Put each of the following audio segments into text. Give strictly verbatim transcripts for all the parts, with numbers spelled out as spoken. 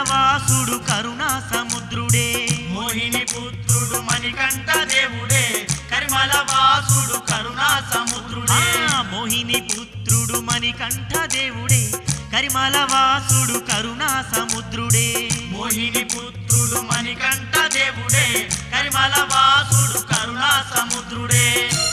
వాసుడు కరుణా సముద్రుడే మోహిని పుత్రుడు మణికంఠ దేవుడే కరిమల వాసుడు కరుణా సముద్రుడే మోహిని పుత్రుడు మణికంఠ దేవుడే కరిమల వాసుడు కరుణా సముద్రుడే మోహిని పుత్రుడు మణికంఠ దేవుడే కరిమల వాసుడు కరుణా సముద్రుడే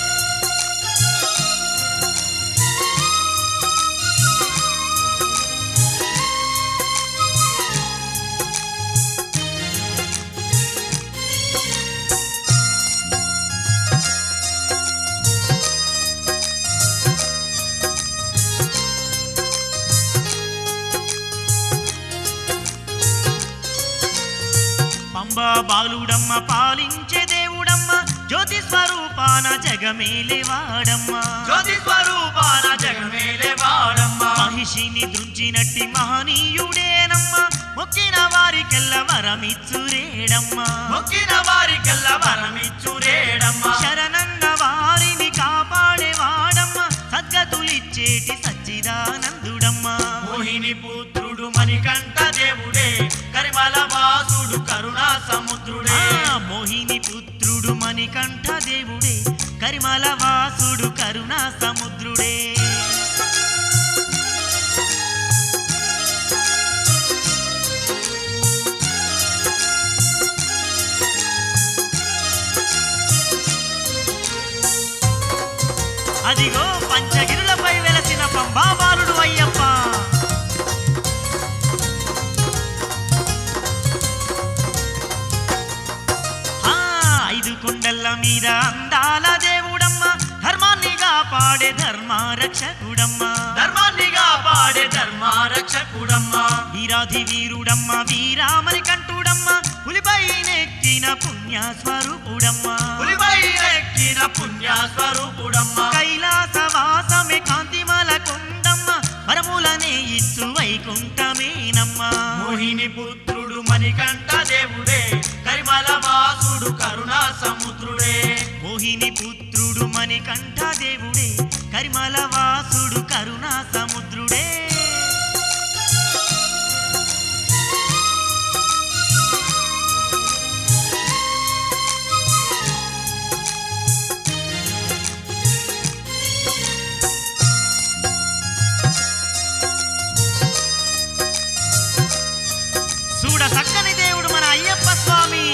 పంబా బాలుడమ్మ పాలించే దేవుడమ్మ జ్యోతి స్వరూపాన జగమేలే వాడమ్మ జ్యోతి స్వరూపాన జగమేలే వాడమ్మ మహిషిని దృంచినట్టి మహనీయుడేనమ్మ మొక్కిన వారికెల్ల వరమిచ్చురేడమ్మ మొక్కిన వారికెల్ల వరమిచ్చురేడమ్మ శరణన్న వారిని కాపాడేవాడమ్మ సద్గతులిచ్చేటి సచ్చిదానందుడమ్మ మోహిని పుత్రుడు మణికంఠ దేవుడే కరిమల వాసుడు కరుణా సముద్రుడే మోహిని పుత్రుడు మణికంఠ దేవుడే కరిమల వాసుడు కరుణా సముద్రుడే అదిగో పంచగిరులపై వెలసిన పంబా బాలుడు అయ్యప్ప ఐదు కొండల మీద అందాల దేవుడమ్మ ధర్మాన్ని కాపాడే ధర్మరక్షకుడమ్మ ధర్మాన్ని కాపాడే ధర్మరక్షకుడమ్మ వీరాధి వీరుడమ్మ వీరామని కంటుడమ్మ పులిపై నెక్కిన పుణ్య స్వరూపుడమ్మ పులిపై నెక్కిన పుణ్య స్వరూపుడమ్మ కైలాసవాసమే కాంతిమల కొండమ్మ వరములనే ఇచ్చు వైకుంఠమేనమ్మ మోహిని పుత్రుడు మణికంఠ దేవుడే కరిమల వాసుడు కరుణా సముద్రుడే మోహిని పుత్రుడు మణికంఠ దేవుడే కరిమల వాసుడు కరుణా సముద్రుడే చూడ చక్కని దేవుడు మన అయ్యప్ప స్వామి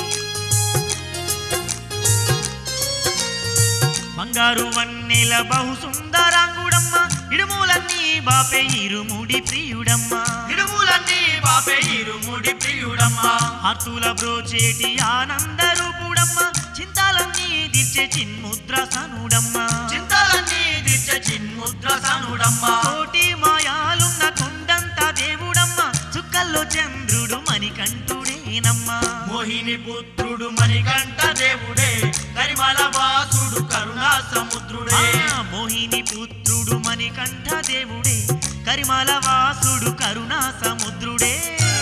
బంగారు వన్నెల బహు సుందరాంగుడమ్మ ఇడుములన్నీ బాపే ఇరుముడి ప్రియుడమ్మ ఇడుములన్నీ బాపే ఇరుముడి ప్రియుడమ్మ ఆర్తుల బ్రోచేటి ఆనంద రూపుడమ్మ చింతాలన్నీ దిర్చే చిన్ముద్ర సనుడమ్మ చింతలన్నీ దిచ్చ చిన్ముద్ర సనుడమ్మ కోటి మాయాలున్న కొండంత దేవుడమ్మ చుక్కల్లో చంద్రుడు మణికంఠుడేనమ్మ మోహిని పుత్రుడు మణికంఠ దేవుడే కరిమల వాసుడు కరుణా సముద్రుడే మోహిని పుత్రుడు మణికంఠ దేవుడే కరిమల వాసుడు కరుణా సముద్రుడే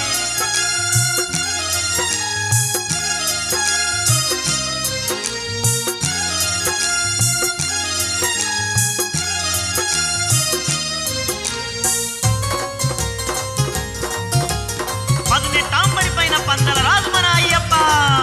పదునెట్టాంబడి పైన పందల రాజు మన అయ్యప్ప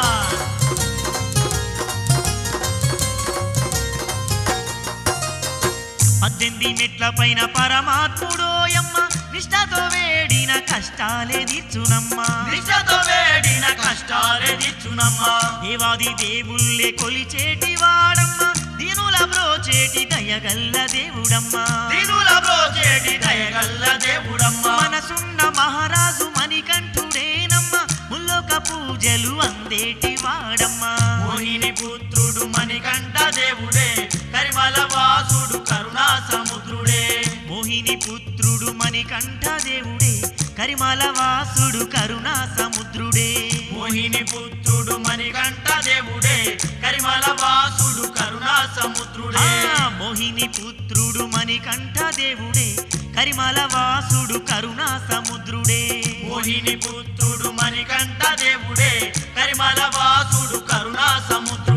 పద్దెనిమిది మెట్ల పైన పరమాత్ముడోయమ్మ నిష్ఠతో వేడిన కష్టాలే తీర్చునమ్మ నిష్ఠతో వేడిన కష్టాలే తీర్చునమ్మ దేవాది దేవుళ్ళే కొలిచేటి వాడమ్మ దీనుల బ్రోచేటి దయగల్ల దేవుడమ్మ దీనుల బ్రోచేటి దయగల్ల దేవుడమ్మ మనసున్న మహారాజు మణికంఠుడేనమ్మ ముల్లోక పూజలు అందేటి వాడమ్మ మోహిని పుత్రుడు మణికంఠ దేవుడే కరిమల వాసుడు కరుణా సముద్రుడే మోహిని పుత్రుడు మణికంఠ దేవుడే కరిమల వాసుడు కరుణా సముద్రుడే మోహిని పుత్రుడు మణికంఠ దేవుడే కరిమల వాసుడు కరుణా సముద్రుడే మోహిని పుత్రుడు మణికంఠ దేవుడే కరిమల వాసుడు కరుణా సముద్రుడే మోహిని పుత్రుడు మణికంఠ దేవుడే కరిమల వాసుడు కరుణా సముద్రుడే